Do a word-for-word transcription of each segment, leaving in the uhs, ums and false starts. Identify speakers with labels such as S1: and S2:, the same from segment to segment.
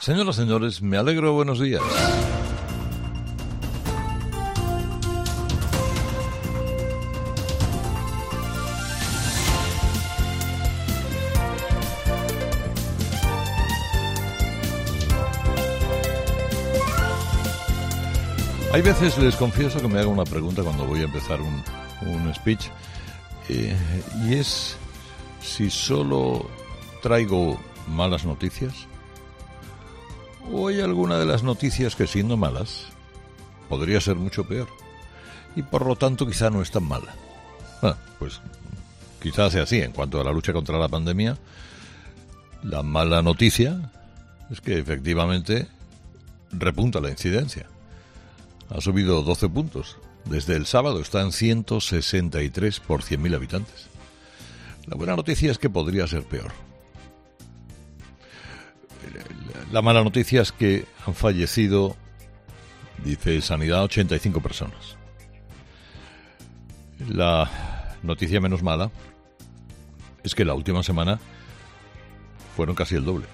S1: Señoras y señores, me alegro, buenos días. Hay veces, les confieso, que me hago una pregunta cuando voy a empezar un, un speech, eh, y es si solo traigo malas noticias, o hay alguna de las noticias que, siendo malas, podría ser mucho peor, y por lo tanto quizá no es tan mala. Bueno, pues quizás sea así. En cuanto a la lucha contra la pandemia, la mala noticia es que efectivamente repunta la incidencia. Ha subido doce puntos. Desde el sábado está en ciento sesenta y tres por cien mil habitantes. La buena noticia es que podría ser peor. La mala noticia es que han fallecido, dice Sanidad, ochenta y cinco personas. La noticia menos mala es que la última semana fueron casi el doble.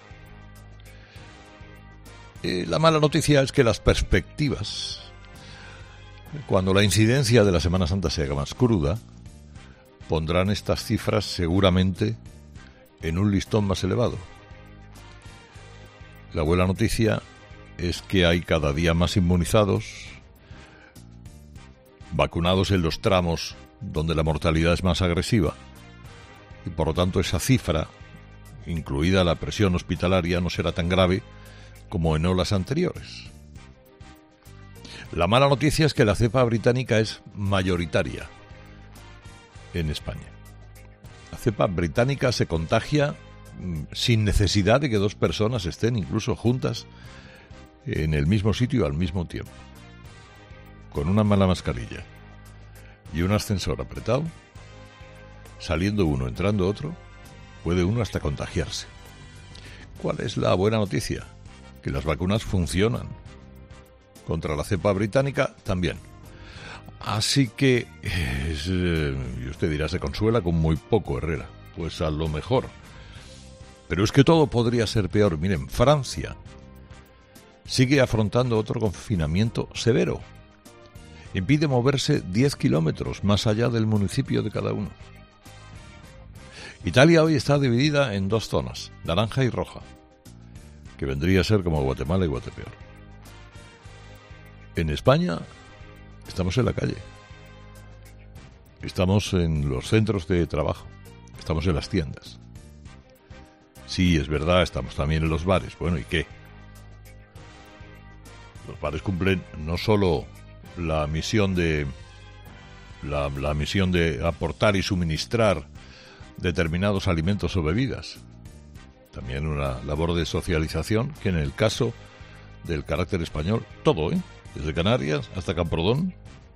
S1: Eh, la mala noticia es que las perspectivas, cuando la incidencia de la Semana Santa se haga más cruda, pondrán estas cifras seguramente en un listón más elevado. La buena noticia es que hay cada día más inmunizados, vacunados en los tramos donde la mortalidad es más agresiva, y por lo tanto esa cifra, incluida la presión hospitalaria, no será tan grave como en olas anteriores. La mala noticia es que la cepa británica es mayoritaria en España. La cepa británica se contagia sin necesidad de que dos personas estén incluso juntas en el mismo sitio al mismo tiempo. Con una mala mascarilla y un ascensor apretado, saliendo uno, entrando otro, puede uno hasta contagiarse. ¿Cuál es la buena noticia? Que las vacunas funcionan. Contra la cepa británica también. Así que, es, eh, y usted dirá, se consuela con muy poco, Herrera. Pues a lo mejor. Pero es que todo podría ser peor. Miren, Francia sigue afrontando otro confinamiento severo. Impide moverse diez kilómetros más allá del municipio de cada uno. Italia hoy está dividida en dos zonas, naranja y roja, que vendría a ser como Guatemala y Guatepeor. En España estamos en la calle, estamos en los centros de trabajo, estamos en las tiendas. Sí, es verdad, estamos también en los bares. Bueno, ¿y qué? Los bares cumplen no solo la misión de la, la misión de aportar y suministrar determinados alimentos o bebidas, también una labor de socialización que en el caso del carácter español, todo, ¿eh? Desde Canarias hasta Camprodón,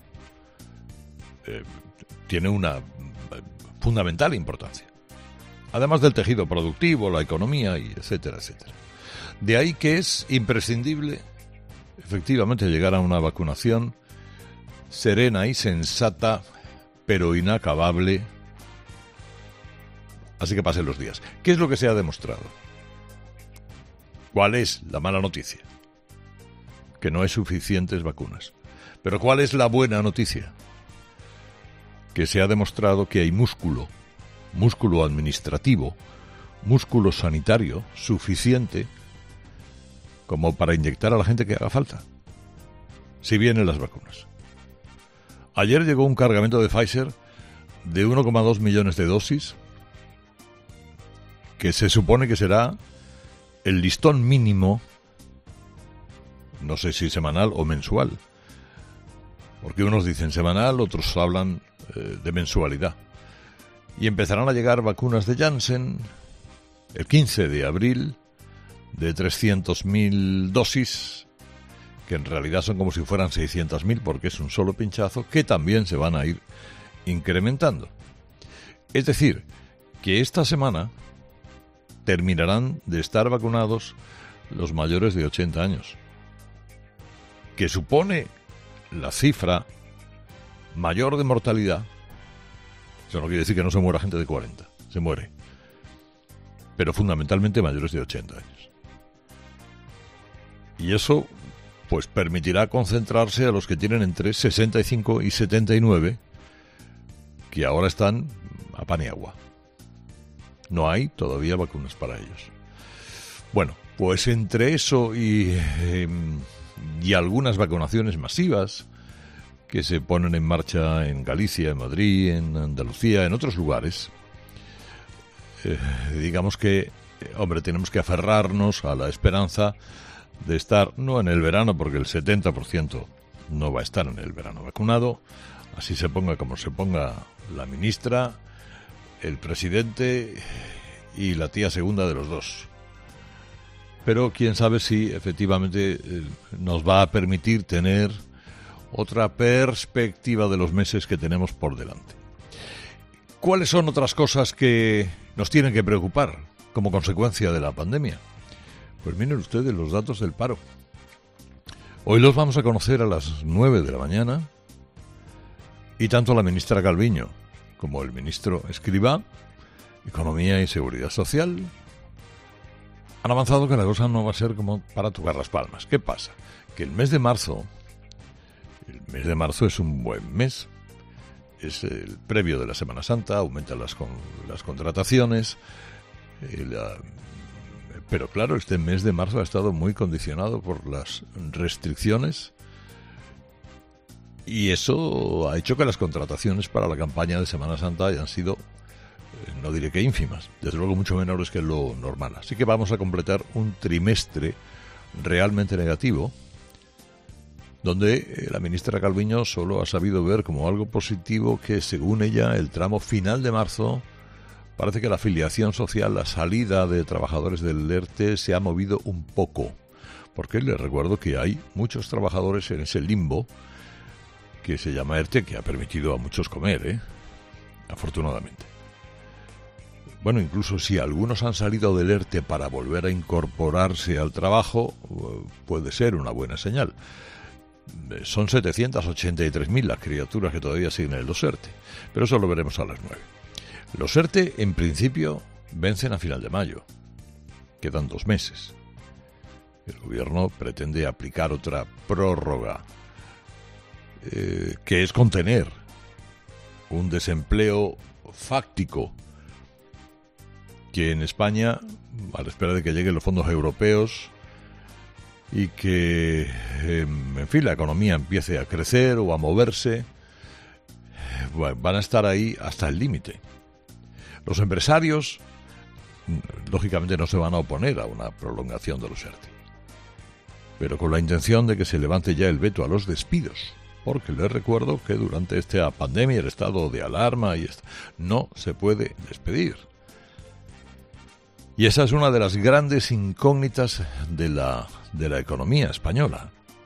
S1: eh, tiene una eh, fundamental importancia. Además del tejido productivo, la economía, y etcétera, etcétera. De ahí que es imprescindible, efectivamente, llegar a una vacunación serena y sensata, pero inacabable. Así que pasen los días. ¿Qué es lo que se ha demostrado? ¿Cuál es la mala noticia? Que no hay suficientes vacunas. Pero ¿cuál es la buena noticia? Que se ha demostrado que hay músculo, músculo administrativo, músculo sanitario suficiente como para inyectar a la gente que haga falta, si vienen las vacunas. Ayer llegó un cargamento de Pfizer de uno coma dos millones de dosis, que se supone que será el listón mínimo, no sé si semanal o mensual, porque unos dicen semanal, otros hablan eh, de mensualidad. Y empezarán a llegar vacunas de Janssen el quince de abril, de trescientas mil dosis, que en realidad son como si fueran seiscientas mil, porque es un solo pinchazo, que también se van a ir incrementando. Es decir, que esta semana terminarán de estar vacunados los mayores de ochenta años, que supone la cifra mayor de mortalidad. Eso no quiere decir que no se muera gente de cuarenta, se muere, pero fundamentalmente mayores de ochenta años. Y eso pues permitirá concentrarse a los que tienen entre sesenta y cinco y setenta y nueve, que ahora están a pan y agua. No hay todavía vacunas para ellos. Bueno, pues entre eso y, eh, y algunas vacunaciones masivas que se ponen en marcha en Galicia, en Madrid, en Andalucía, en otros lugares, eh, digamos que, hombre, tenemos que aferrarnos a la esperanza de estar, no en el verano, porque el setenta por ciento no va a estar en el verano vacunado, así se ponga como se ponga la ministra, el presidente y la tía segunda de los dos. Pero quién sabe si efectivamente eh, nos va a permitir tener otra perspectiva de los meses que tenemos por delante. ¿Cuáles son otras cosas que nos tienen que preocupar como consecuencia de la pandemia? Pues miren ustedes los datos del paro. Hoy los vamos a conocer a las nueve de la mañana y tanto la ministra Calviño como el ministro Escrivá, Economía y Seguridad Social, han avanzado que la cosa no va a ser como para tocar las palmas. ¿Qué pasa? Que el mes de marzo, el mes de marzo es un buen mes, es el previo de la Semana Santa, aumentan las, con, las contrataciones, eh, la, pero claro, este mes de marzo ha estado muy condicionado por las restricciones y eso ha hecho que las contrataciones para la campaña de Semana Santa hayan sido, no diré que ínfimas, desde luego mucho menores que lo normal. Así que vamos a completar un trimestre realmente negativo, donde la ministra Calviño solo ha sabido ver como algo positivo que, según ella, el tramo final de marzo parece que la afiliación social, la salida de trabajadores del ERTE se ha movido un poco, porque les recuerdo que hay muchos trabajadores en ese limbo que se llama ERTE, que ha permitido a muchos comer, ¿eh? Afortunadamente. Bueno, incluso si algunos han salido del ERTE para volver a incorporarse al trabajo, puede ser una buena señal. Son setecientas ochenta y tres mil las criaturas que todavía siguen en los ERTE, pero eso lo veremos a las nueve. Los ERTE, en principio, vencen a final de mayo. Quedan dos meses. El gobierno pretende aplicar otra prórroga, eh, que es contener un desempleo fáctico que en España, a la espera de que lleguen los fondos europeos y que, eh, en fin, la economía empiece a crecer o a moverse, bueno, van a estar ahí hasta el límite. Los empresarios, lógicamente, no se van a oponer a una prolongación de los ERTE, pero con la intención de que se levante ya el veto a los despidos, porque les recuerdo que durante esta pandemia, el estado de alarma, y esto, no se puede despedir. Y esa es una de las grandes incógnitas de la, de la economía española.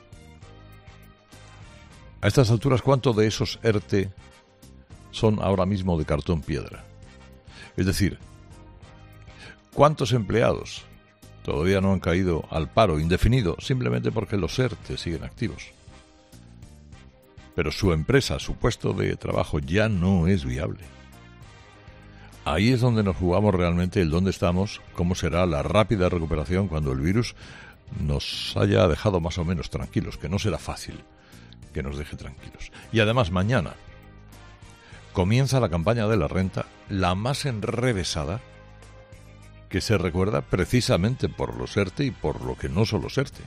S1: A estas alturas, ¿cuánto de esos ERTE son ahora mismo de cartón piedra? Es decir, ¿cuántos empleados todavía no han caído al paro indefinido simplemente porque los ERTE siguen activos? Pero su empresa, su puesto de trabajo ya no es viable. Ahí es donde nos jugamos realmente el dónde estamos, cómo será la rápida recuperación cuando el virus nos haya dejado más o menos tranquilos, que no será fácil que nos deje tranquilos. Y además mañana comienza la campaña de la renta, la más enrevesada, que se recuerda precisamente por los ERTE y por lo que no son los ERTE.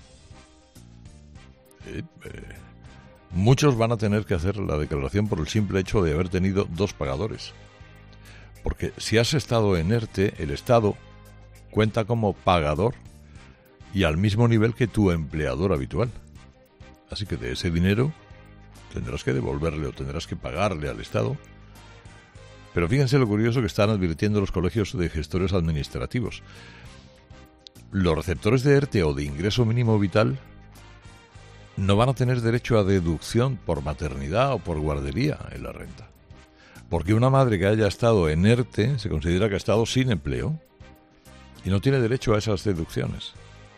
S1: Eh, eh, muchos van a tener que hacer la declaración por el simple hecho de haber tenido dos pagadores. Porque si has estado en ERTE, el Estado cuenta como pagador y al mismo nivel que tu empleador habitual. Así que de ese dinero tendrás que devolverle o tendrás que pagarle al Estado. Pero fíjense lo curioso que están advirtiendo los colegios de gestores administrativos. Los receptores de ERTE o de ingreso mínimo vital no van a tener derecho a deducción por maternidad o por guardería en la renta. Porque una madre que haya estado en ERTE se considera que ha estado sin empleo y no tiene derecho a esas deducciones.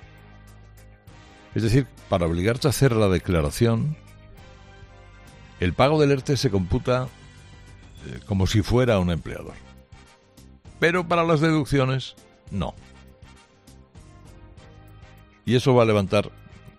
S1: Es decir, para obligarte a hacer la declaración, el pago del ERTE se computa eh, como si fuera un empleador. Pero para las deducciones, no. Y eso va a levantar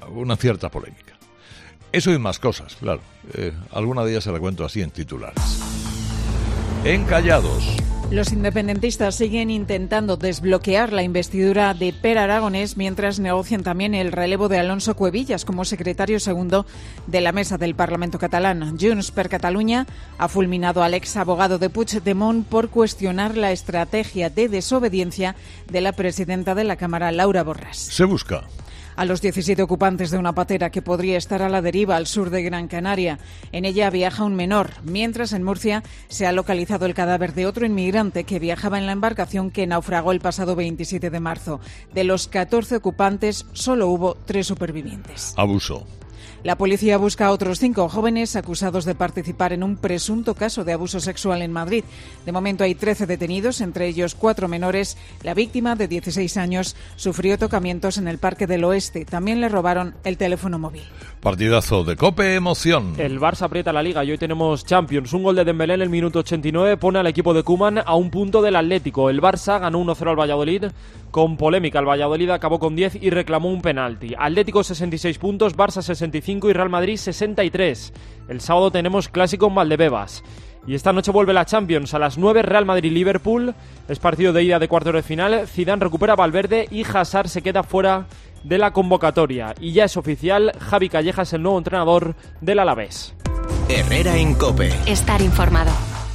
S1: una cierta polémica. Eso y más cosas, claro. Eh, alguna de ellas se la cuento así en titulares. Encallados.
S2: Los independentistas siguen intentando desbloquear la investidura de Pere Aragonés mientras negocian también el relevo de Alonso Cuevillas como secretario segundo de la mesa del Parlamento catalán. Junts per Catalunya ha fulminado al ex abogado de Puigdemont por cuestionar la estrategia de desobediencia de la presidenta de la Cámara, Laura Borràs.
S1: Se busca
S2: a los diecisiete ocupantes de una patera que podría estar a la deriva al sur de Gran Canaria. En ella viaja un menor, mientras en Murcia se ha localizado el cadáver de otro inmigrante que viajaba en la embarcación que naufragó el pasado veintisiete de marzo. De los catorce ocupantes, solo hubo tres supervivientes.
S1: Abuso.
S2: La policía busca a otros cinco jóvenes acusados de participar en un presunto caso de abuso sexual en Madrid. De momento hay trece detenidos, entre ellos cuatro menores. La víctima, de dieciséis años, sufrió tocamientos en el Parque del Oeste. También le robaron el teléfono móvil.
S1: Partidazo de COPE, emoción.
S3: El Barça aprieta la Liga y hoy tenemos Champions. Un gol de Dembélé en el minuto ochenta y nueve pone al equipo de Koeman a un punto del Atlético. El Barça ganó uno cero al Valladolid con polémica. El Valladolid acabó con diez y reclamó un penalti. Atlético sesenta y seis puntos, Barça sesenta y cinco y Real Madrid sesenta y tres. El sábado tenemos clásico en Valdebebas. Y esta noche vuelve la Champions a las nueve, Real Madrid-Liverpool. Es partido de ida de cuartos de final. Zidane recupera a Valverde y Hazard se queda fuera de la convocatoria. Y ya es oficial, Javi Calleja es el nuevo entrenador del Alavés.
S4: Herrera en COPE.
S5: Estar informado.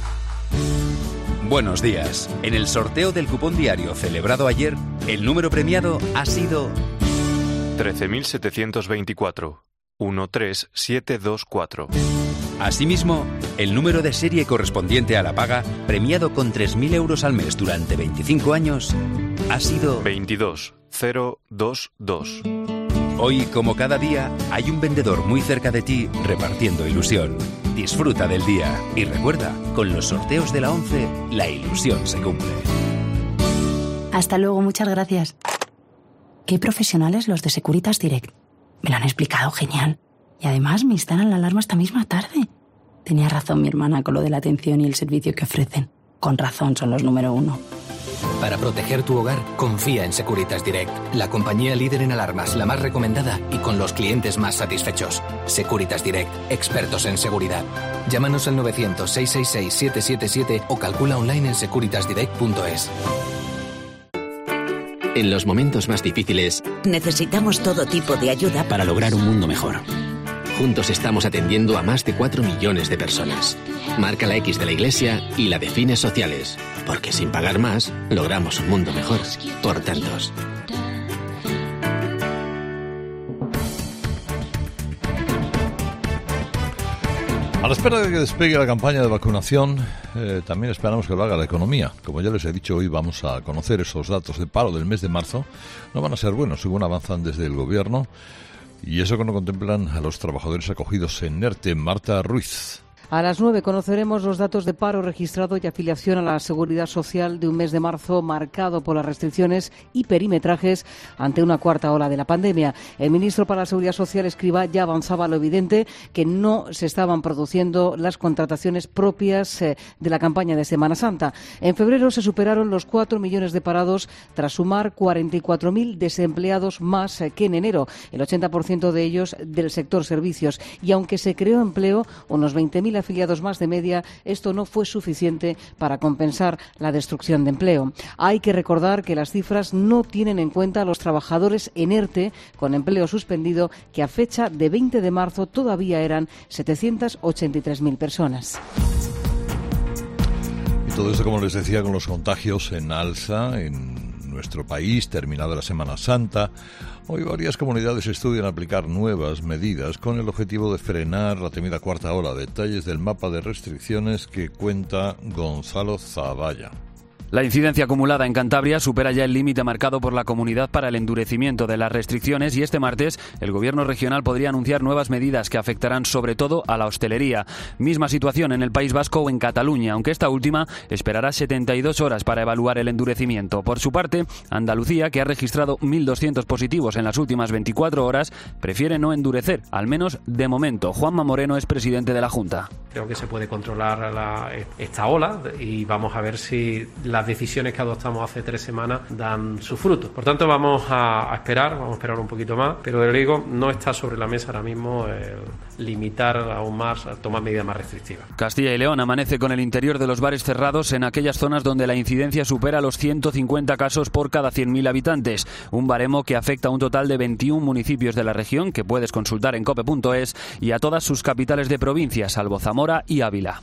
S4: Buenos días. En el sorteo del cupón diario celebrado ayer, el número premiado ha sido
S6: trece mil setecientos veinticuatro. uno tres siete dos cuatro.
S4: Asimismo, el número de serie correspondiente a la paga, premiado con tres mil euros al mes durante veinticinco años, ha sido
S6: veintidós mil veintidós.
S4: Hoy, como cada día, hay un vendedor muy cerca de ti repartiendo ilusión. Disfruta del día y recuerda, con los sorteos de la once, la ilusión se cumple.
S7: Hasta luego, muchas gracias. Qué profesionales los de Securitas Direct. Me lo han explicado genial. Y además me instalan la alarma esta misma tarde. Tenía razón mi hermana con lo de la atención y el servicio que ofrecen. Con razón son los número uno.
S8: Para proteger tu hogar, confía en Securitas Direct, la compañía líder en alarmas, la más recomendada y con los clientes más satisfechos. Securitas Direct, expertos en seguridad. Llámanos al novecientos, seiscientos sesenta y seis, siete siete siete o calcula online en securitas direct punto es.
S9: En los momentos más difíciles,
S10: necesitamos todo tipo de ayuda
S9: para lograr un mundo mejor. Juntos estamos atendiendo a más de cuatro millones de personas. Marca la X de la Iglesia y la de fines sociales, porque sin pagar más, logramos un mundo mejor. Por tantos.
S1: A la espera de que despegue la campaña de vacunación, eh, también esperamos que lo haga la economía. Como ya les he dicho, hoy vamos a conocer esos datos de paro del mes de marzo. No van a ser buenos, según avanzan desde el gobierno. Y eso que no contemplan a los trabajadores acogidos en ERTE. Marta Ruiz.
S11: A las nueve conoceremos los datos de paro registrado y afiliación a la Seguridad Social de un mes de marzo marcado por las restricciones y perimetrajes ante una cuarta ola de la pandemia. El ministro para la Seguridad Social, Escrivá, ya avanzaba lo evidente, que no se estaban produciendo las contrataciones propias eh, de la campaña de Semana Santa. En febrero se superaron los cuatro millones de parados tras sumar cuarenta y cuatro mil desempleados más eh, que en enero, el ochenta por ciento de ellos del sector servicios. Y aunque se creó empleo, unos veinte mil afiliados más de media, esto no fue suficiente para compensar la destrucción de empleo. Hay que recordar que las cifras no tienen en cuenta a los trabajadores en ERTE con empleo suspendido, que a fecha de veinte de marzo todavía eran setecientas ochenta y tres mil personas.
S1: Y todo esto, como les decía, con los contagios en alza en nuestro país, terminada la Semana Santa. Hoy varias comunidades estudian aplicar nuevas medidas con el objetivo de frenar la temida cuarta ola. Detalles del mapa de restricciones que cuenta Gonzalo Zavalla.
S12: La incidencia acumulada en Cantabria supera ya el límite marcado por la comunidad para el endurecimiento de las restricciones y este martes el gobierno regional podría anunciar nuevas medidas que afectarán sobre todo a la hostelería. Misma situación en el País Vasco o en Cataluña, aunque esta última esperará setenta y dos horas para evaluar el endurecimiento. Por su parte, Andalucía, que ha registrado mil doscientos positivos en las últimas veinticuatro horas, prefiere no endurecer, al menos de momento. Juanma Moreno es presidente de la Junta.
S13: Creo que se puede controlar la, esta ola y vamos a ver si la
S5: las decisiones que adoptamos hace tres semanas dan su fruto. Por tanto, vamos a, a esperar, vamos a esperar un poquito más, pero le digo, no está sobre la mesa ahora mismo el limitar aún más, tomar medidas más restrictivas.
S12: Castilla y León amanece con el interior de los bares cerrados en aquellas zonas donde la incidencia supera los ciento cincuenta casos por cada cien mil habitantes, un baremo que afecta a un total de veintiún municipios de la región que puedes consultar en cope punto es y a todas sus capitales de provincia, salvo Zamora y Ávila.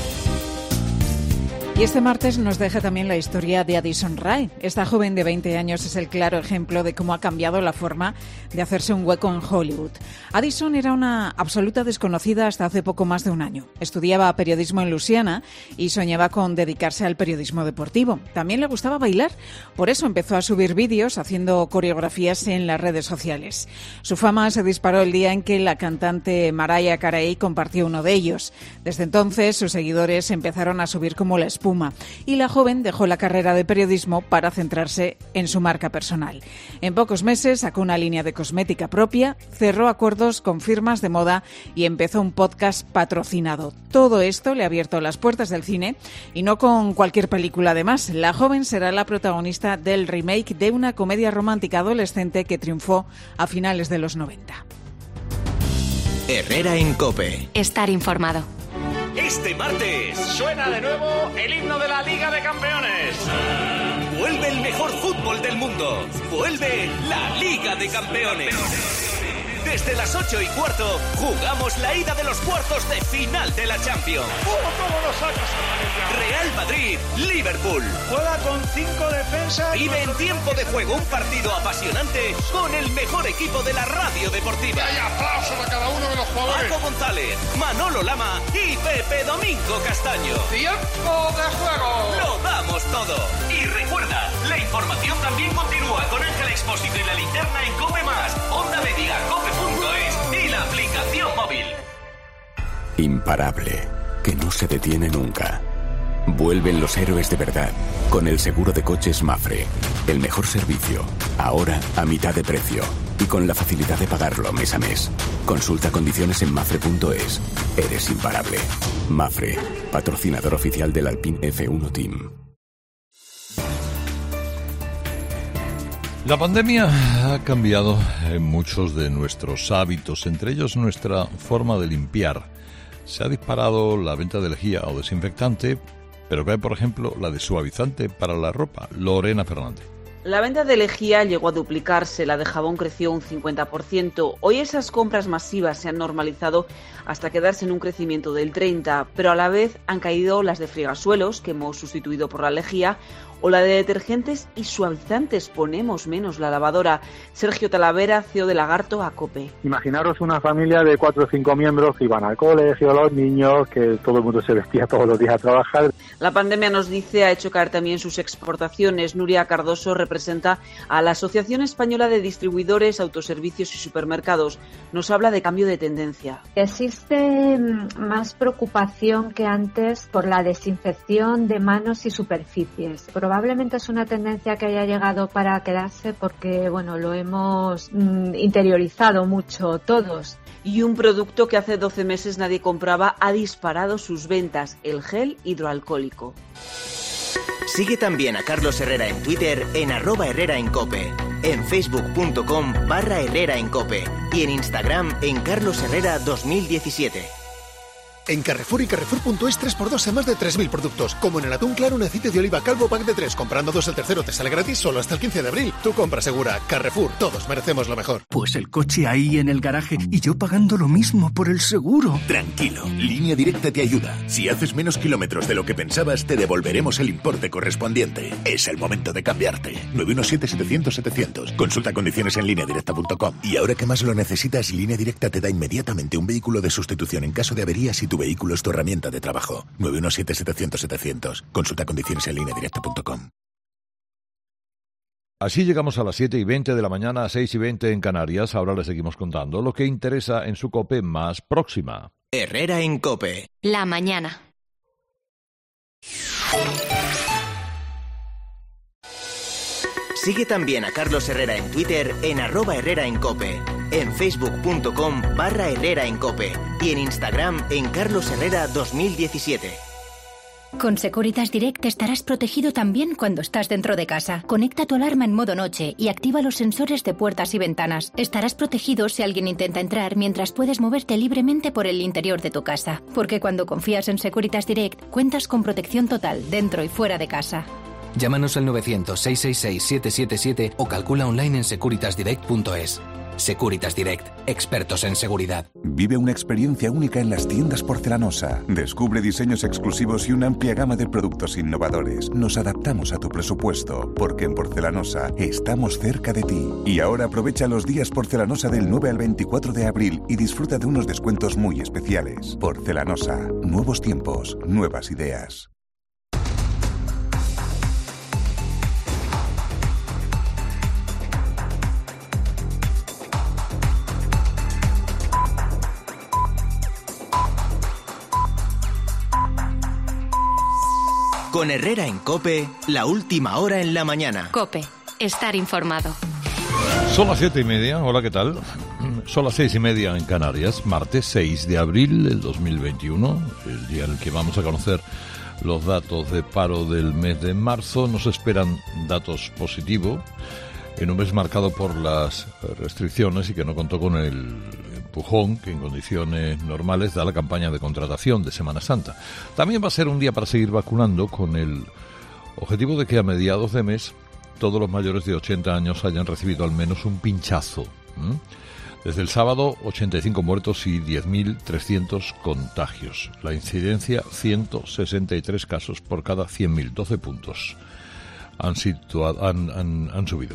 S2: Y este martes nos deja también la historia de Addison Rae. Esta joven de veinte años es el claro ejemplo de cómo ha cambiado la forma de hacerse un hueco en Hollywood. Addison era una absoluta desconocida hasta hace poco más de un año. Estudiaba periodismo en Luisiana y soñaba con dedicarse al periodismo deportivo. También le gustaba bailar, por eso empezó a subir vídeos haciendo coreografías en las redes sociales. Su fama se disparó el día en que la cantante Mariah Carey compartió uno de ellos. Desde entonces, sus seguidores empezaron a subir como la espuma. Y la joven dejó la carrera de periodismo para centrarse en su marca personal. En pocos meses sacó una línea de cosmética propia, cerró acuerdos con firmas de moda y empezó un podcast patrocinado. Todo esto le ha abierto las puertas del cine y no con cualquier película además. La joven será la protagonista del remake de una comedia romántica adolescente que triunfó a finales de los noventa.
S13: Herrera en COPE.
S14: Estar informado.
S15: Este martes suena de nuevo el himno de la Liga de Campeones.
S13: Vuelve el mejor fútbol del mundo. Vuelve la Liga de Campeones. Desde las ocho y cuarto jugamos la ida de los cuartos de final de la Champions.
S15: ¿Cómo lo sacas?
S13: Real Madrid, Liverpool.
S15: Juega con cinco defensas.
S13: Vive en tiempo de juego un partido apasionante con el mejor equipo de la radio deportiva.
S15: Y hay aplausos a cada uno de los jugadores.
S13: Paco González, Manolo Lama y Pepe Domingo Castaño.
S15: ¡Tiempo de juego!
S13: Lo damos todo. Y recuerda, la información también continúa con Ángel Expósito y la linterna en COPE más, Onda Media, cope punto es y la aplicación móvil.
S16: Imparable, que no se detiene nunca. Vuelven los héroes de verdad con el seguro de coches Mapfre. El mejor servicio, ahora a mitad de precio y con la facilidad de pagarlo mes a mes. Consulta condiciones en mapfre punto es. Eres imparable. Mapfre, patrocinador oficial del Alpine F uno Team.
S1: La pandemia ha cambiado en muchos de nuestros hábitos, entre ellos nuestra forma de limpiar. Se ha disparado la venta de lejía o desinfectante, pero cae, por ejemplo, la de suavizante para la ropa. Lorena Fernández.
S17: La venta de lejía llegó a duplicarse, la de jabón creció un cincuenta por ciento. Hoy esas compras masivas se han normalizado hasta quedarse en un crecimiento del treinta por ciento, pero a la vez han caído las de fregasuelos, que hemos sustituido por la lejía, o la de detergentes y suavizantes, ponemos menos la lavadora. Sergio Talavera, C E O de Lagarto, a COPE.
S18: Imaginaros una familia de cuatro o cinco miembros que iban al colegio, los niños, que todo el mundo se vestía todos los días a trabajar.
S17: La pandemia, nos dice, ha hecho caer también sus exportaciones. Nuria Cardoso representa a la Asociación Española de Distribuidores, Autoservicios y Supermercados. Nos habla de cambio de tendencia.
S19: Existe más preocupación que antes por la desinfección de manos y superficies. Probablemente es una tendencia que haya llegado para quedarse porque, bueno, lo hemos mm, interiorizado mucho todos.
S17: Y un producto que hace doce meses nadie compraba ha disparado sus ventas, el gel hidroalcohólico.
S13: Sigue también a Carlos Herrera en Twitter en arroba Herrera en Cope, en facebook punto com barra Herrera en Cope y en Instagram en Carlos Herrera dos mil diecisiete.
S20: En Carrefour y Carrefour punto es tres por dos a más de tres mil productos. Como en el atún claro, un aceite de oliva Calvo pack de tres. Comprando dos el tercero te sale gratis solo hasta el quince de abril. Tu compra segura. Carrefour, todos merecemos lo mejor.
S21: Pues el coche ahí en el garaje y yo pagando lo mismo por el seguro.
S22: Tranquilo, Línea Directa te ayuda. Si haces menos kilómetros de lo que pensabas, te devolveremos el importe correspondiente. Es el momento de cambiarte. nueve uno siete, setecientos, setecientos. Consulta condiciones en línea directa punto com. Y ahora que más lo necesitas, Línea Directa te da inmediatamente un vehículo de sustitución en caso de avería si tu vehículo es tu herramienta de trabajo. nueve uno siete, setecientos, setecientos. Consulta condiciones en línea directa punto com.
S1: Así llegamos a las siete y veinte de la mañana, a seis y veinte en Canarias. Ahora les seguimos contando lo que interesa en su COPE más próxima.
S13: Herrera en COPE.
S14: La mañana.
S13: Sigue también a Carlos Herrera en Twitter en arroba Herrera en Cope, en facebook punto com barra Herrera en Cope y en Instagram en Carlos Herrera dos mil diecisiete.
S3: Con Securitas Direct estarás protegido también cuando estás dentro de casa. Conecta tu alarma en modo noche y activa los sensores de puertas y ventanas. Estarás protegido si alguien intenta entrar mientras puedes moverte libremente por el interior de tu casa. Porque cuando confías en Securitas Direct, cuentas con protección total dentro y fuera de casa.
S8: Llámanos al novecientos, seiscientos sesenta y seis, setecientos setenta y siete o calcula online en securitas direct punto es. Securitas Direct, expertos en seguridad.
S6: Vive una experiencia única en las tiendas Porcelanosa. Descubre diseños exclusivos y una amplia gama de productos innovadores. Nos adaptamos a tu presupuesto, porque en Porcelanosa estamos cerca de ti. Y ahora aprovecha los días Porcelanosa del nueve al veinticuatro de abril y disfruta de unos descuentos muy especiales. Porcelanosa, nuevos tiempos, nuevas ideas.
S23: Con Herrera en COPE, la última hora en la mañana.
S14: COPE, estar informado.
S1: Son las siete y media, hola, ¿qué tal? Son las seis y media en Canarias, martes seis de abril del dos mil veintiuno, el día en el que vamos a conocer los datos de paro del mes de marzo. Nos esperan datos positivos en un mes marcado por las restricciones y que no contó con el empujón que en condiciones normales da la campaña de contratación de Semana Santa. También va a ser un día para seguir vacunando, con el objetivo de que a mediados de mes todos los mayores de ochenta años hayan recibido al menos un pinchazo. ¿Mm? Desde el sábado, ochenta y cinco muertos y diez mil trescientos contagios. La incidencia, ciento sesenta y tres casos por cada cien mil, doce puntos han, situado, han, han, han subido.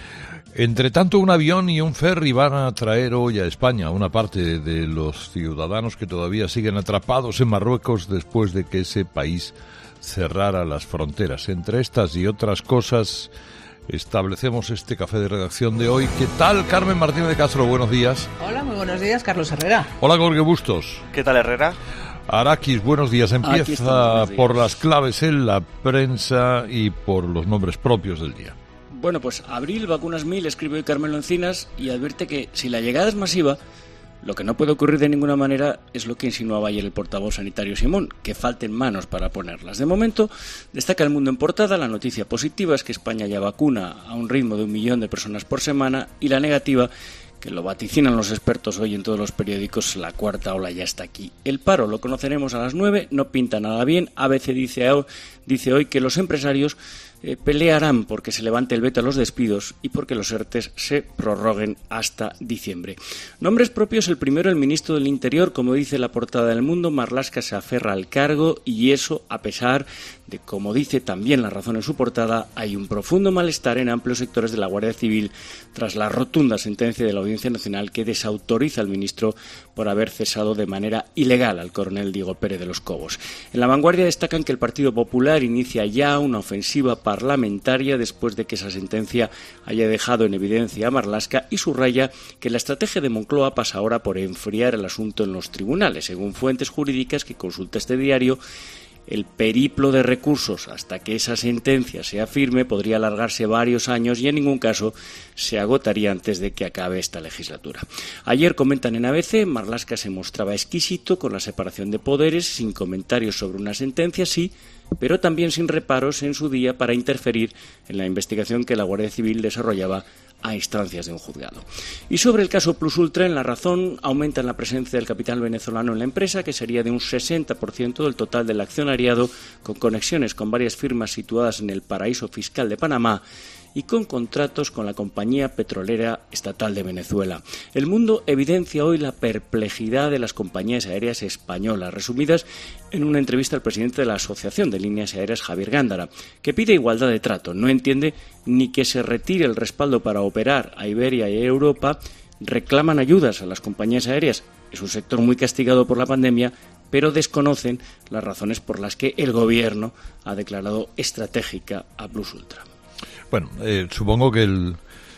S1: Entre tanto, un avión y un ferry van a traer hoy a España una parte de los ciudadanos que todavía siguen atrapados en Marruecos después de que ese país cerrara las fronteras. Entre estas y otras cosas, establecemos este café de redacción de hoy. ¿Qué tal, Carmen Martínez de Castro? Buenos días.
S24: Hola, muy buenos días, Carlos Herrera.
S1: Hola, Jorge Bustos.
S25: ¿Qué tal, Herrera?
S1: Araquis, buenos días. Empieza
S25: estamos, buenos días.
S1: Por las claves en la prensa y por los nombres propios del día.
S26: Bueno, pues Abril Vacunas Mil, escribe hoy Carmelo Encinas, y advierte que si la llegada es masiva, lo que no puede ocurrir de ninguna manera es lo que insinuaba ayer el portavoz sanitario Simón, que falten manos para ponerlas. De momento, destaca El Mundo en portada, la noticia positiva es que España ya vacuna a un ritmo de un millón de personas por semana, y la negativa, que lo vaticinan los expertos hoy en todos los periódicos, la cuarta ola ya está aquí. El paro lo conoceremos a las nueve, no pinta nada bien. A B C dice, dice hoy que los empresarios eh, pelearán porque se levante el veto a los despidos y porque los ERTES se prorroguen hasta diciembre. Nombres propios, el primero, el ministro del Interior, como dice la portada del Mundo, Marlaska se aferra al cargo, y eso a pesar de, como dice también La Razón en su portada, hay un profundo malestar en amplios sectores de la Guardia Civil tras la rotunda sentencia de la Audiencia Nacional que desautoriza al ministro por haber cesado de manera ilegal al coronel Diego Pérez de los Cobos. En La Vanguardia destacan que el Partido Popular inicia ya una ofensiva parlamentaria después de que esa sentencia haya dejado en evidencia a Marlaska, y subraya que la estrategia de Moncloa pasa ahora por enfriar el asunto en los tribunales. Según fuentes jurídicas que consulta este diario, el periplo de recursos hasta que esa sentencia sea firme podría alargarse varios años y en ningún caso se agotaría antes de que acabe esta legislatura. Ayer, comentan en A B C, Marlaska se mostraba exquisito con la separación de poderes, sin comentarios sobre una sentencia, sí, pero también sin reparos en su día para interferir en la investigación que la Guardia Civil desarrollaba a instancias de un juzgado. Y sobre el caso Plus Ultra, en La Razón aumentan la presencia del capital venezolano en la empresa, que sería de un sesenta por ciento del total del accionariado, con conexiones con varias firmas situadas en el paraíso fiscal de Panamá y con contratos con la compañía petrolera estatal de Venezuela. El Mundo evidencia hoy la perplejidad de las compañías aéreas españolas, resumidas en una entrevista al presidente de la Asociación de Líneas Aéreas, Javier Gándara, que pide igualdad de trato. No entiende ni que se retire el respaldo para operar a Iberia y a Europa, reclaman ayudas a las compañías aéreas. Es un sector muy castigado por la pandemia, pero desconocen las razones por las que el gobierno ha declarado estratégica a Plus Ultra.
S1: Bueno, eh, supongo que el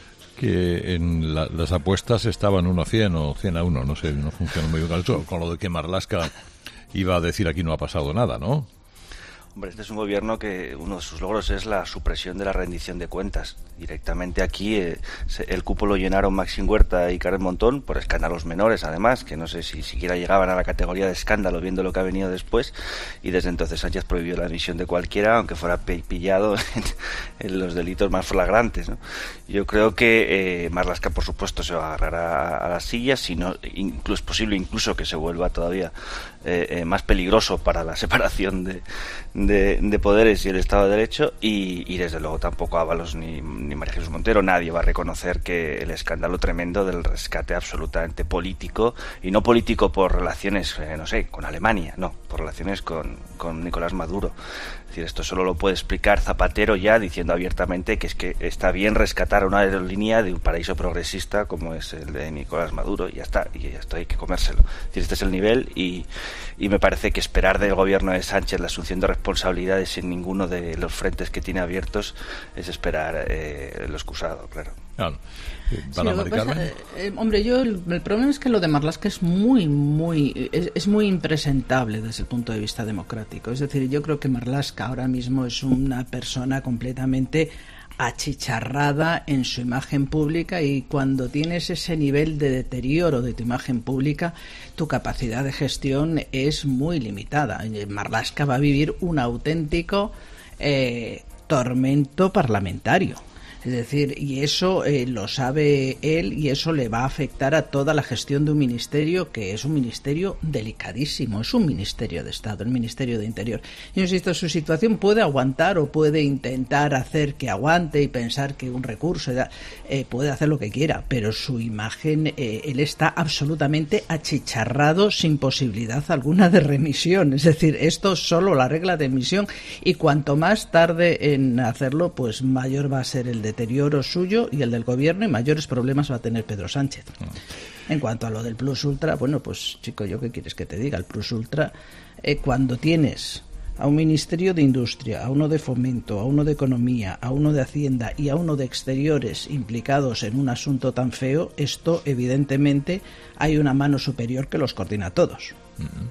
S1: que en la, las apuestas estaban uno a cien o cien a uno, no sé, no funciona muy bien con, con lo de que Marlaska iba a decir aquí no ha pasado nada, ¿no?
S4: Hombre, este es un gobierno que uno de sus logros es la supresión de la rendición de cuentas. Directamente aquí eh, se, el cupo lo llenaron Maxim Huerta y Carmen Montón por escándalos menores, además, que no sé si siquiera llegaban a la categoría de escándalo viendo lo que ha venido después, y desde entonces Sánchez prohibió la admisión de cualquiera, aunque fuera pillado en, en los delitos más flagrantes, ¿no? Yo creo que eh, Marlaska, por supuesto, se va a agarrar a, a las sillas, si no, incluso es posible incluso que se vuelva todavía eh, eh, más peligroso para la separación de De, de poderes y el Estado de Derecho, y, y desde luego tampoco Ábalos ni, ni María Jesús Montero, nadie va a reconocer que el escándalo tremendo del rescate absolutamente político, y no político por relaciones, eh, no sé, con Alemania, no, por relaciones con, con Nicolás Maduro. Es decir, esto solo lo puede explicar Zapatero ya diciendo abiertamente que es que está bien rescatar una aerolínea de un paraíso progresista como es el de Nicolás Maduro, y ya está, y ya está, hay que comérselo. Es decir, este es el nivel, y, y me parece que esperar del gobierno de Sánchez la asunción de responsabilidades en ninguno de los frentes que tiene abiertos es esperar eh, lo excusado, claro.
S1: Claro.
S24: Sí, lo que pasa, eh, hombre, yo el, el problema es que lo de Marlaska es muy, muy, es, es muy impresentable desde el punto de vista democrático. Es decir, yo creo que Marlaska ahora mismo es una persona completamente achicharrada en su imagen pública, y cuando tienes ese nivel de deterioro de tu imagen pública, tu capacidad de gestión es muy limitada. Marlaska va a vivir un auténtico eh, tormento parlamentario. Es decir, y eso eh, lo sabe él, y eso le va a afectar a toda la gestión de un ministerio que es un ministerio delicadísimo, es un ministerio de Estado, el Ministerio de Interior. Yo insisto, su situación puede aguantar o puede intentar hacer que aguante y pensar que un recurso eh, puede hacer lo que quiera, pero su imagen, eh, él está absolutamente achicharrado sin posibilidad alguna de remisión. Es decir, esto es solo la regla de emisión, y cuanto más tarde en hacerlo, pues mayor va a ser el de deterioro suyo y el del gobierno, y mayores problemas va a tener Pedro Sánchez. En cuanto a lo del Plus Ultra, bueno, pues chico, ¿yo qué quieres que te diga? El Plus Ultra, eh, cuando tienes a un Ministerio de Industria, a uno de Fomento, a uno de Economía, a uno de Hacienda y a uno de Exteriores implicados en un asunto tan feo, esto evidentemente hay una mano superior que los coordina a todos.
S1: Uh-huh.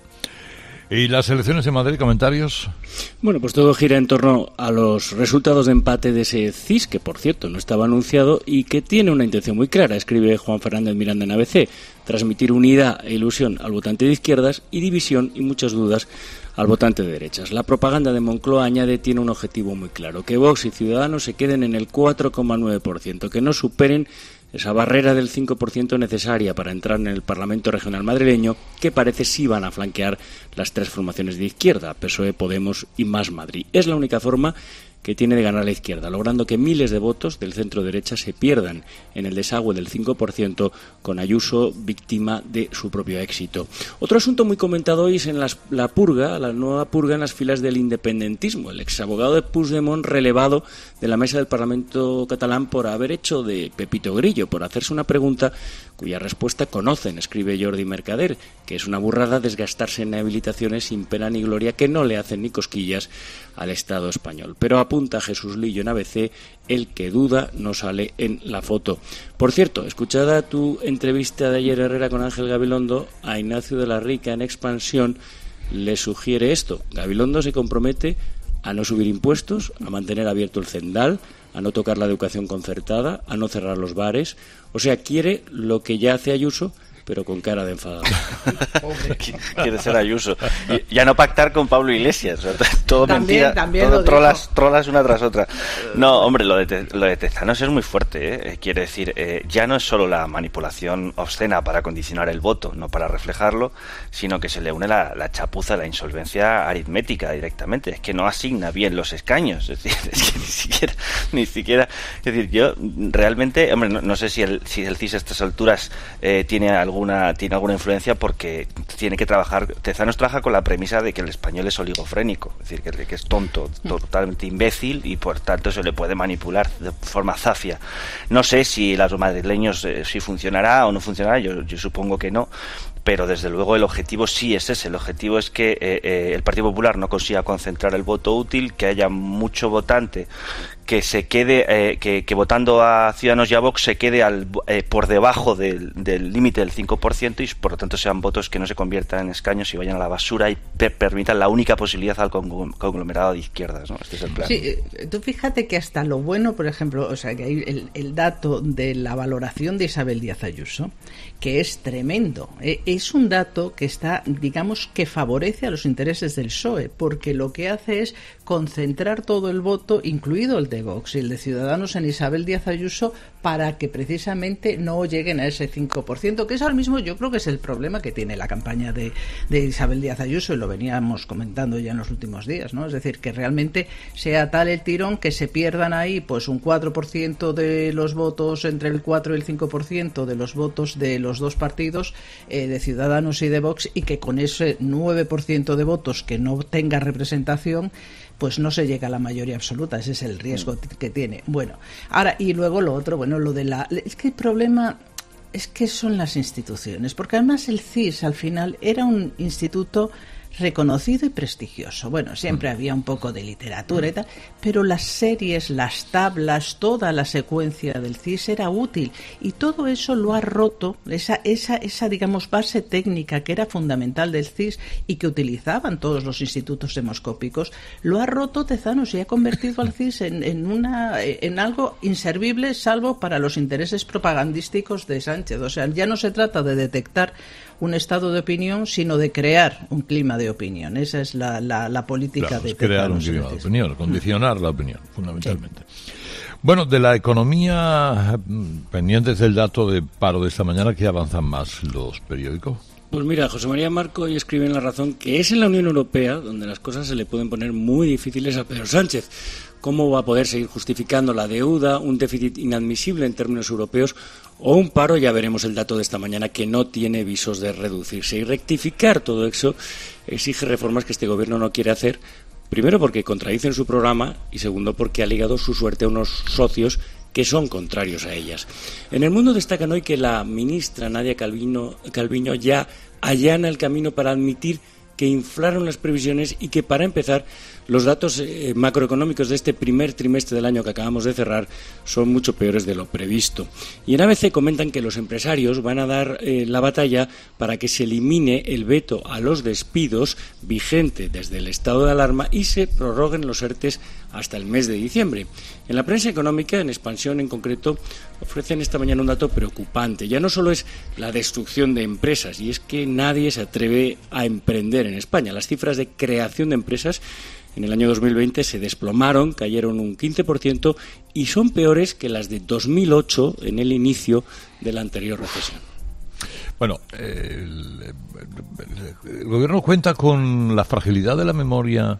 S1: ¿Y las elecciones en Madrid? ¿Comentarios?
S26: Bueno, pues todo gira en torno a los resultados de empate de ese C I S, que por cierto no estaba anunciado y que tiene una intención muy clara, escribe Juan Fernández Miranda en A B C: transmitir unidad e ilusión al votante de izquierdas y división y muchas dudas al votante de derechas. La propaganda de Moncloa, añade, tiene un objetivo muy claro: que Vox y Ciudadanos se queden en el cuatro coma nueve por ciento, que no superen esa barrera del cinco por ciento necesaria para entrar en el Parlamento regional madrileño, que parece sí van a flanquear las tres formaciones de izquierda, P S O E, Podemos y Más Madrid. Es la única forma que tiene de ganar la izquierda, logrando que miles de votos del centro-derecha se pierdan en el desagüe del cinco por ciento, con Ayuso víctima de su propio éxito. Otro asunto muy comentado hoy es en las, la purga, la nueva purga en las filas del independentismo. El exabogado de Puigdemont, relevado de la mesa del Parlamento catalán por haber hecho de Pepito Grillo, por hacerse una pregunta cuya respuesta conocen, escribe Jordi Mercader, que es una burrada desgastarse en inhabilitaciones sin pena ni gloria que no le hacen ni cosquillas al Estado español. Pero apunta Jesús Lillo en A B C: el que duda no sale en la foto. Por cierto, escuchada tu entrevista de ayer, Herrera, con Ángel Gabilondo, a Ignacio de la Rica en Expansión le sugiere esto: Gabilondo se compromete a no subir impuestos, a mantener abierto el Cendal, a no tocar la educación concertada, a no cerrar los bares. O sea, quiere lo que ya hace Ayuso, pero con cara de enfadado.
S4: Quiere ser Ayuso. Y ya no pactar con Pablo Iglesias. O sea, todo
S24: también,
S4: mentira,
S24: también
S4: todo
S24: lo
S4: trolas, trolas una tras otra. No, hombre, lo de, lo de Tezanos es muy fuerte, ¿eh? Quiere decir, eh, ya no es solo la manipulación obscena para condicionar el voto, no para reflejarlo, sino que se le une la, la chapuza, la insolvencia aritmética directamente. Es que no asigna bien los escaños. Es decir, es que ni siquiera, ni siquiera. Es decir, yo realmente, hombre, no, no sé si el, si el C I S a estas alturas eh, tiene algo alguna tiene alguna influencia, porque tiene que trabajar. Tezanos trabaja con la premisa de que el español es oligofrénico, es decir, que, que es tonto, totalmente imbécil, y por tanto se le puede manipular de forma zafia. No sé si los madrileños eh, si funcionará o no funcionará, yo, yo supongo que no, pero desde luego el objetivo sí es ese. El objetivo es que eh, eh, el Partido Popular no consiga concentrar el voto útil, que haya mucho votante que se quede, eh, que, que votando a Ciudadanos y a Vox se quede al, eh, por debajo del límite del, del cinco por ciento y por lo tanto sean votos que no se conviertan en escaños y vayan a la basura y per permitan la única posibilidad al conglomerado de izquierdas, ¿no? Este es el plan.
S24: Sí, tú fíjate que hasta lo bueno, por ejemplo, o sea, que hay el, el dato de la valoración de Isabel Díaz Ayuso, que es tremendo. Es un dato que está, digamos, que favorece a los intereses del P S O E, porque lo que hace es concentrar todo el voto, incluido el de Vox y el de Ciudadanos, en Isabel Díaz Ayuso, para que precisamente no lleguen a ese cinco por ciento, que es ahora mismo, yo creo que es el problema que tiene la campaña de, de Isabel Díaz Ayuso, y lo veníamos comentando ya en los últimos días, ¿no? Es decir, que realmente sea tal el tirón que se pierdan ahí pues un cuatro por ciento de los votos, entre el cuatro y el cinco por ciento de los votos de los dos partidos, eh, de Ciudadanos y de Vox, y que con ese nueve por ciento de votos que no tenga representación, pues no se llega a la mayoría absoluta. Ese es el riesgo que tiene. Bueno, ahora, y luego lo otro, bueno, lo de la... Es que el problema es que son las instituciones, porque además el C I S al final era un instituto reconocido y prestigioso. Bueno, siempre mm. había un poco de literatura y tal, pero las series, las tablas, toda la secuencia del C I S era útil, y todo eso lo ha roto, esa, esa, esa digamos, base técnica que era fundamental del C I S y que utilizaban todos los institutos demoscópicos, lo ha roto Tezanos y ha convertido al C I S en, en, una, en algo inservible, salvo para los intereses propagandísticos de Sánchez. O sea, ya no se trata de detectar un estado de opinión, sino de crear un clima de opinión. Esa es la, la, la política claro, de
S1: crear un clima de opinión, condicionar mm. la opinión, fundamentalmente. Sí. Bueno, de la economía, pendientes del dato de paro de esta mañana, ¿qué avanzan más los periódicos?
S26: Pues mira, José María Marco hoy escribe en La Razón que es en la Unión Europea donde las cosas se le pueden poner muy difíciles a Pedro Sánchez. ¿Cómo va a poder seguir justificando la deuda, un déficit inadmisible en términos europeos o un paro? Ya veremos el dato de esta mañana, que no tiene visos de reducirse. Y rectificar todo eso exige reformas que este gobierno no quiere hacer, primero porque contradicen su programa y segundo porque ha ligado su suerte a unos socios que son contrarios a ellas. En el Mundo destacan hoy que la ministra Nadia Calvino, Calviño ya allana el camino para admitir que inflaron las previsiones y que, para empezar, los datos eh, macroeconómicos de este primer trimestre del año que acabamos de cerrar son mucho peores de lo previsto. Y en A B C comentan que los empresarios van a dar eh, la batalla para que se elimine el veto a los despidos vigente desde el estado de alarma y se prorroguen los ERTES hasta el mes de diciembre. En la prensa económica, en Expansión en concreto, ofrecen esta mañana un dato preocupante. Ya no solo es la destrucción de empresas, y es que nadie se atreve a emprender en España. Las cifras de creación de empresas en el año dos mil veinte se desplomaron, cayeron un quince por ciento y son peores que las de dos mil ocho, en el inicio de la anterior recesión.
S1: Bueno, el, el, el gobierno cuenta con la fragilidad de la memoria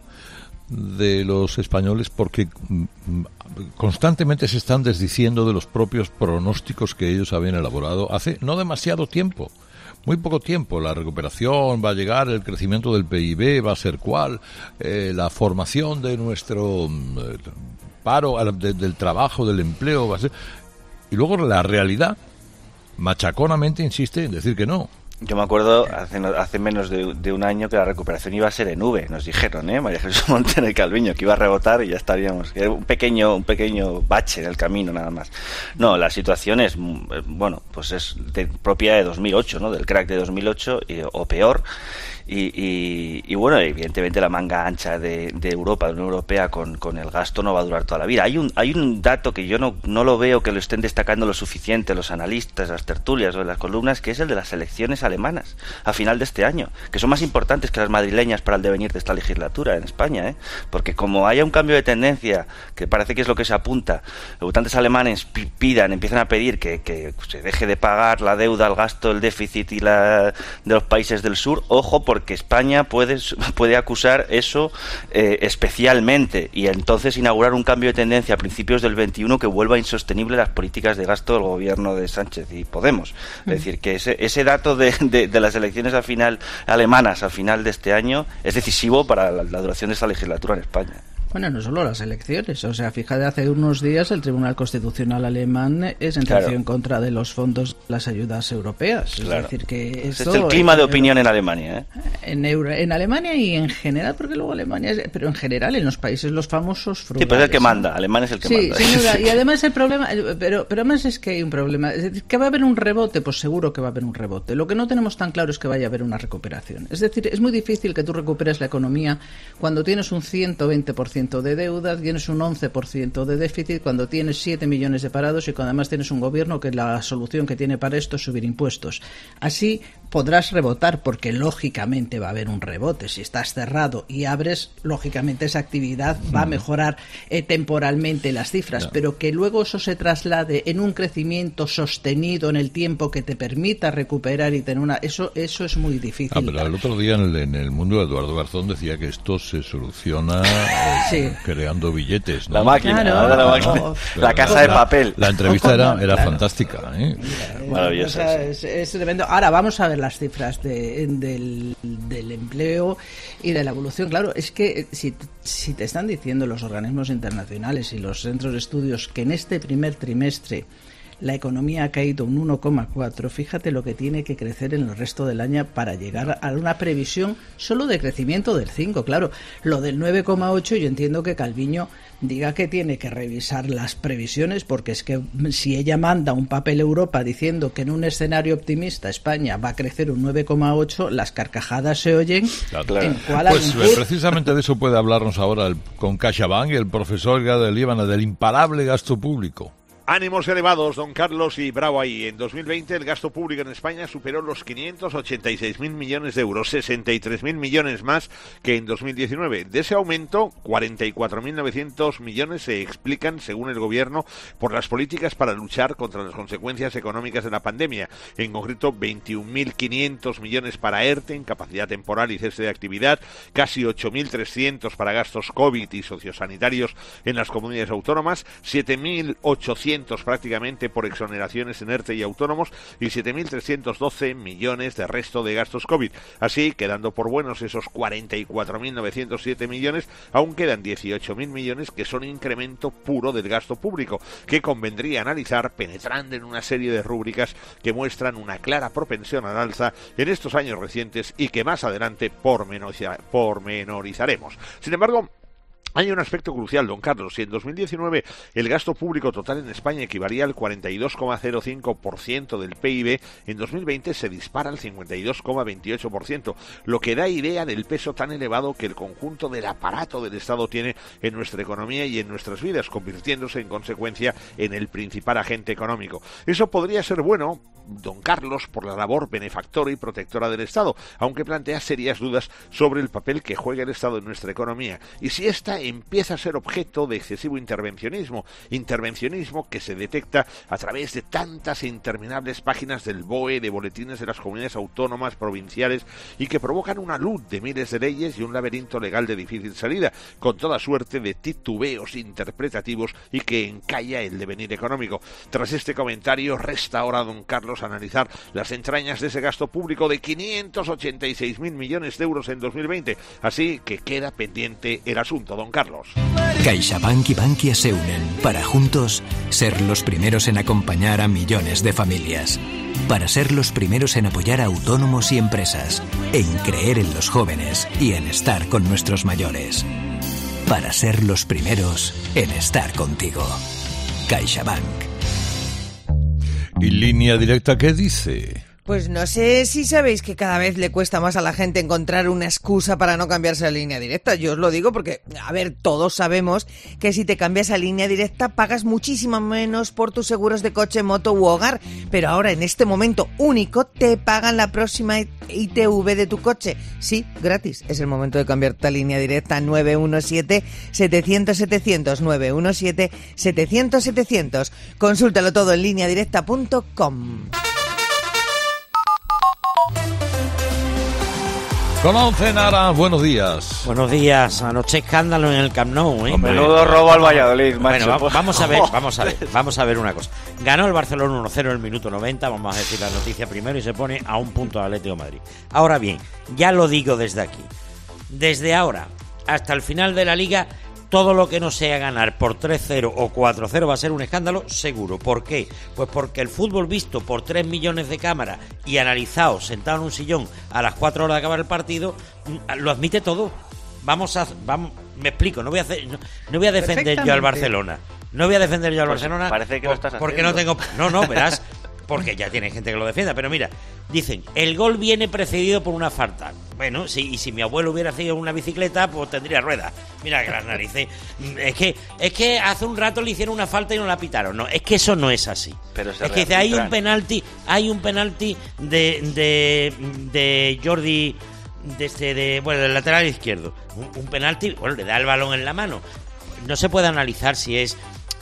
S1: de los españoles porque constantemente se están desdiciendo de los propios pronósticos que ellos habían elaborado hace no demasiado tiempo. Muy poco tiempo. La recuperación va a llegar, el crecimiento del P I B va a ser cuál, eh, la formación de nuestro eh, paro, de, del trabajo, del empleo va a ser... Y luego la realidad machaconamente insiste en decir que no.
S4: Yo me acuerdo hace, hace menos de, de un año que la recuperación iba a ser en V, nos dijeron, ¿eh? María Jesús Montero y Calviño, que iba a rebotar y ya estaríamos. Era un pequeño, un pequeño bache en el camino, nada más. No, la situación es, bueno, pues es de, propia de dos mil ocho, ¿no? Del crack de dos mil ocho y, o peor. Y, y, y bueno, evidentemente la manga ancha de, de Europa, de la Unión Europea, con, con el gasto no va a durar toda la vida. Hay un, hay un dato que yo no, no lo veo que lo estén destacando lo suficiente los analistas, las tertulias o las columnas, que es el de las elecciones alemanas a final de este año, que son más importantes que las madrileñas para el devenir de esta legislatura en España, ¿eh? Porque como haya un cambio de tendencia, que parece que es lo que se apunta, los votantes alemanes pidan, empiezan a pedir que, que se deje de pagar la deuda, el gasto, el déficit y la de los países del sur, ojo, porque España puede, puede acusar eso eh, especialmente, y entonces inaugurar un cambio de tendencia a principios del veintiuno que vuelva insostenible las políticas de gasto del gobierno de Sánchez y Podemos. Es decir, que ese, ese dato de, de, de las elecciones al final alemanas al final de este año es decisivo para la, la duración de esta legislatura en España.
S24: Bueno, no solo las elecciones, o sea, fíjate, hace unos días el Tribunal Constitucional alemán sentenció claro. en contra de los fondos de las ayudas europeas. Es
S4: claro.
S24: decir, que
S4: esto,
S24: este
S4: es el clima de opinión en Alemania, ¿eh?
S24: En, Euro, en Alemania y en general, porque luego Alemania, es, pero en general en los países los famosos frugales.
S4: Sí, pero es el que manda, ¿no? Alemania es el que
S24: sí,
S4: manda.
S24: Sin duda, y además el problema, pero, pero además es que hay un problema, es decir, que va a haber un rebote, pues seguro que va a haber un rebote. Lo que no tenemos tan claro es que vaya a haber una recuperación. Es decir, es muy difícil que tú recuperes la economía cuando tienes un ciento veinte por ciento de deuda, tienes un once por ciento de déficit, cuando tienes siete millones de parados y cuando además tienes un gobierno que la solución que tiene para esto es subir impuestos. Así podrás rebotar, porque lógicamente va a haber un rebote. Si estás cerrado y abres, lógicamente esa actividad va a mejorar eh, temporalmente las cifras, no. pero que luego eso se traslade en un crecimiento sostenido en el tiempo que te permita recuperar y tener una... Eso eso es muy difícil.
S1: Ah, pero el otro día en el, en el Mundo, Eduardo Garzón decía que esto se soluciona eh, sí. creando billetes, ¿no?
S4: La máquina,
S24: claro,
S4: la, máquina.
S24: No,
S4: la casa de papel.
S1: La, la entrevista era, era claro. fantástica, ¿eh?
S24: Maravillosa. O sea, es, es tremendo. Ahora vamos a ver las cifras de, del, del empleo y de la evolución. Claro, es que si, si te están diciendo los organismos internacionales y los centros de estudios que en este primer trimestre la economía ha caído un uno coma cuatro, fíjate lo que tiene que crecer en el resto del año para llegar a una previsión solo de crecimiento del cinco. Claro, lo del nueve coma ocho, yo entiendo que Calviño diga que tiene que revisar las previsiones, porque es que si ella manda un papel a Europa diciendo que en un escenario optimista España va a crecer un nueve coma ocho, las carcajadas se oyen claro. en Kuala
S1: Pues
S24: Lumpur.
S1: Precisamente de eso puede hablarnos ahora el, con CaixaBank el profesor Gado de Líbana, del imparable gasto público.
S5: Ánimos elevados, don Carlos, y bravo ahí. En dos mil veinte el gasto público en España superó los quinientos ochenta y seis mil millones de euros, sesenta y tres mil millones más que en dos mil diecinueve. De ese aumento, cuarenta y cuatro mil novecientos millones se explican, según el Gobierno, por las políticas para luchar contra las consecuencias económicas de la pandemia. En concreto, veintiún mil quinientos millones para ERTE, incapacidad temporal y cese de actividad, casi ocho mil trescientos para gastos COVID y sociosanitarios en las comunidades autónomas, siete mil ochocientos prácticamente por exoneraciones en ERTE y autónomos y siete mil trescientos doce millones de resto de gastos COVID. Así, quedando por buenos esos cuarenta y cuatro mil novecientos siete millones, aún quedan dieciocho mil millones que son incremento puro del gasto público, que convendría analizar penetrando en una serie de rúbricas que muestran una clara propensión al alza en estos años recientes y que más adelante pormenorizaremos. Sin embargo, hay un aspecto crucial, don Carlos. Si en dos mil diecinueve el gasto público total en España equivalía al cuarenta y dos coma cero cinco por ciento del P I B, en dos mil veinte se dispara al cincuenta y dos coma veintiocho por ciento, lo que da idea del peso tan elevado que el conjunto del aparato del Estado tiene en nuestra economía y en nuestras vidas, convirtiéndose en consecuencia en el principal agente económico. Eso podría ser bueno, don Carlos, por la labor benefactora y protectora del Estado, aunque plantea serias dudas sobre el papel que juega el Estado en nuestra economía y si esta empieza a ser objeto de excesivo intervencionismo, intervencionismo que se detecta a través de tantas e interminables páginas del B O E, de boletines de las comunidades autónomas, provinciales, y que provocan una luz de miles de leyes y un laberinto legal de difícil salida, con toda suerte de titubeos interpretativos y que encalla el devenir económico. Tras este comentario, resta ahora a don Carlos analizar las entrañas de ese gasto público de quinientos ochenta y seis mil millones de euros en dos mil veinte, así que queda pendiente el asunto, don Carlos.
S8: CaixaBank y Bankia se unen para juntos ser los primeros en acompañar a millones de familias, para ser los primeros en apoyar a autónomos y empresas, en creer en los jóvenes y en estar con nuestros mayores, para ser los primeros en estar contigo. CaixaBank.
S1: ¿Y Línea Directa qué dice?
S7: Pues no sé si sabéis que cada vez le cuesta más a la gente encontrar una excusa para no cambiarse a Línea Directa. Yo os lo digo porque, a ver, todos sabemos que si te cambias a Línea Directa pagas muchísimo menos por tus seguros de coche, moto u hogar. Pero ahora, en este momento único, te pagan la próxima I T V de tu coche. Sí, gratis. Es el momento de cambiarte a Línea Directa. Nueve uno siete, setecientos, setecientos, nueve uno siete, setecientos, setecientos. Consúltalo todo en línea directa punto com.
S1: Conocen Ara, buenos días.
S9: Buenos días. Anoche escándalo en el Camp Nou, ¿eh?
S4: Menudo robo al Valladolid, macho.
S9: Bueno, va, vamos a ver, vamos a ver, vamos a ver una cosa. Ganó el Barcelona uno cero en el minuto noventa, vamos a decir la noticia primero, y se pone a un punto del Atlético de Madrid. Ahora bien, ya lo digo desde aquí. Desde ahora hasta el final de la Liga, todo lo que no sea ganar por tres cero o cuatro cero va a ser un escándalo seguro. ¿Por qué? Pues porque el fútbol visto por tres millones de cámaras y analizado sentado en un sillón a las cuatro horas de acabar el partido, lo admite todo. Vamos a... Vamos, me explico, no voy a, hacer, no, no voy a defender yo al Barcelona. No voy a defender yo al
S4: pues
S9: Barcelona.
S4: Parece que lo estás
S9: porque
S4: haciendo.
S9: no tengo... No, no, verás... Porque ya tiene gente que lo defienda. Pero mira, dicen, el gol viene precedido por una falta. Bueno, sí, y si mi abuelo hubiera sido una bicicleta, pues tendría ruedas. Mira que las narices. Es que es que hace un rato le hicieron una falta y no la pitaron. No, es que eso no es así.
S4: Pero
S9: es que dice, hay un penalti, hay un penalti de, de, de Jordi, de este, de, bueno, del lateral izquierdo. Un, un penalti, bueno, le da el balón en la mano. No se puede analizar si es...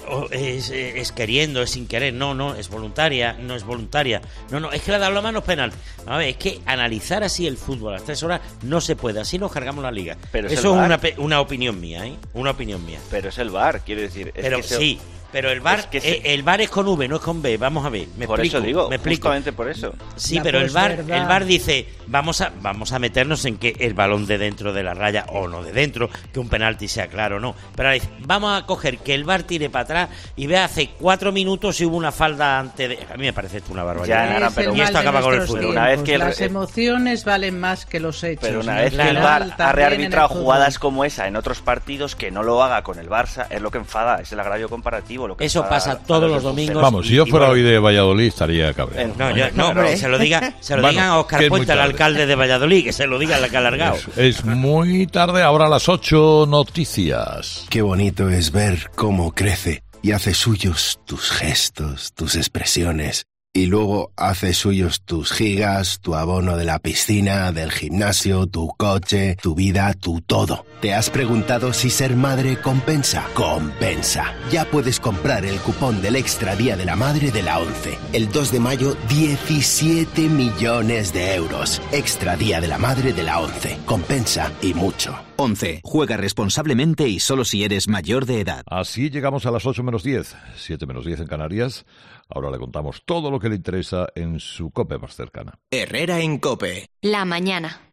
S9: Es, es queriendo, es sin querer, no, no, es voluntaria, no es voluntaria, no, no, es que le ha dado la mano es penal. A ver, es que analizar así el fútbol a las tres horas no se puede, así nos cargamos la liga.
S4: Pero es
S9: eso es una,
S4: V A R.
S9: una opinión mía, ¿eh? Una opinión mía.
S4: Pero es el V A R, quiero decir. Es
S9: pero
S4: que
S9: sí,
S4: se...
S9: pero el V A R,
S4: es que
S9: eh,
S4: se...
S9: el V A R es con V, no es con B, vamos a ver, me
S4: por
S9: explico,
S4: eso digo,
S9: me explico.
S4: justamente por eso.
S9: Sí,
S4: La
S9: pero el V A R,
S4: posverdad.
S9: el V A R dice, vamos a, vamos a meternos en que el balón de dentro de la raya o no de dentro, que un penalti sea claro o no. Pero ahora dice, vamos a coger que el V A R tire para atrás y vea hace cuatro minutos si hubo una falda antes de... A mí me parece esto una barbaridad.
S24: Ya, Nara, pero
S9: y esto acaba con el fútbol.
S24: Una vez que el... Las emociones valen más que los hechos.
S4: Pero una vez que el V A R ha rearbitrado jugadas como esa en otros partidos, que no lo haga con el Barça, es lo que enfada, es el agravio comparativo. Lo que
S9: Eso
S4: enfada
S9: pasa todos los domingos.
S1: Vamos, si yo fuera hoy de Valladolid estaría cabreado.
S9: No, yo, no, pero se lo diga, se lo
S1: Bueno,
S9: digan a Óscar
S1: que es muy
S9: Puente, el
S1: tarde.
S9: alcalde de Valladolid, que se lo diga al que ha alargado.
S1: Es, es muy tarde, ahora a las ocho noticias.
S2: Qué bonito es ver cómo crece y hace suyos tus gestos, tus expresiones. Y luego hace suyos tus gigas, tu abono de la piscina, del gimnasio, tu coche, tu vida, tu todo. ¿Te has preguntado si ser madre compensa? Compensa. Ya puedes comprar el cupón del Extra Día de la Madre de la ONCE. El dos de mayo, diecisiete millones de euros. Extra Día de la Madre de la ONCE. Compensa y mucho.
S10: ONCE. Juega responsablemente y solo si eres mayor de edad.
S1: Así llegamos a las ocho menos diez, siete menos diez en Canarias. Ahora le contamos todo lo que le interesa en su COPE más cercana.
S10: Herrera en COPE.
S14: La mañana.